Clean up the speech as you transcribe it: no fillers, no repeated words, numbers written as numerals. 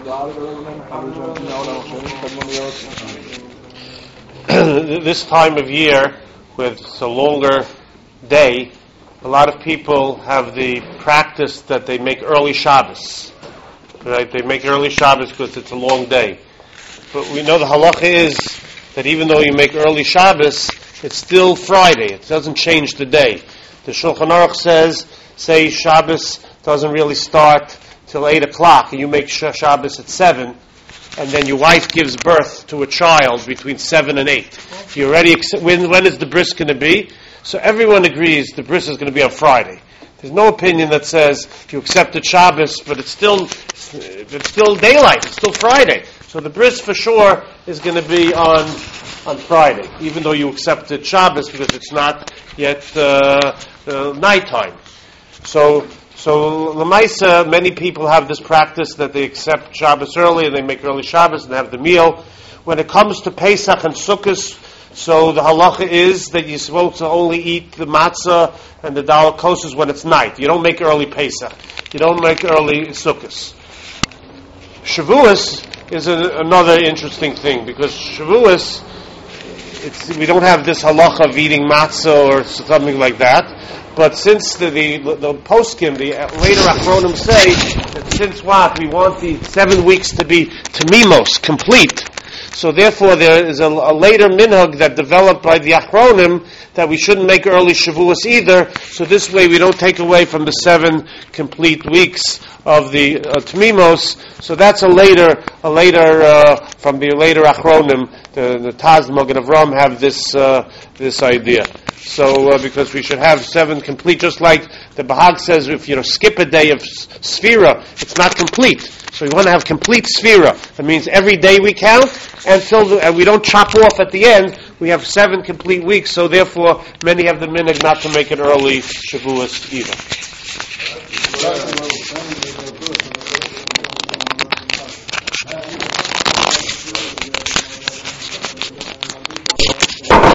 This time of year, with a longer day, a lot of people have the practice that they make early Shabbos. Right? They make early Shabbos because it's a long day. But we know the halacha is that even though you make early Shabbos, it's still Friday. It doesn't change the day. The Shulchan Aruch says, say Shabbos doesn't really start till 8 o'clock, and you make Shabbos at 7, and then your wife gives birth to a child between 7 and 8. You already when is the bris going to be? So everyone agrees the bris is going to be on Friday. There's no opinion that says you accepted Shabbos, but it's still daylight. It's still Friday. So the bris for sure is going to be on Friday, even though you accepted Shabbos because it's not yet nighttime. So Lamaisa, many people have this practice that they accept Shabbos early and they make early Shabbos and have the meal. When it comes to Pesach and Sukkot, so the halacha is that you're supposed to only eat the matzah and the daled kosher when it's night. You don't make early Pesach. You don't make early Sukkot. Shavuos is another interesting thing because Shavuos, we don't have this halacha of eating matzah or something like that. But since the poskim, the later achronim say that since what we want the 7 weeks to be tamimos, complete. So therefore, there is a later minhag that developed by the achronim that we shouldn't make early Shavuos either. So this way, we don't take away from the 7 complete weeks of the Tamimos. So that's a later from the later achronim. The Taz, Magen Avraham have this idea. So because we should have 7 complete, just like the Bahag says, if you skip a day of Sfira, it's not complete. So we want to have complete Sfira. That means every day we count, and we don't chop off at the end. We have 7 complete weeks, so therefore many have the minhag not to make it early Shavuos either.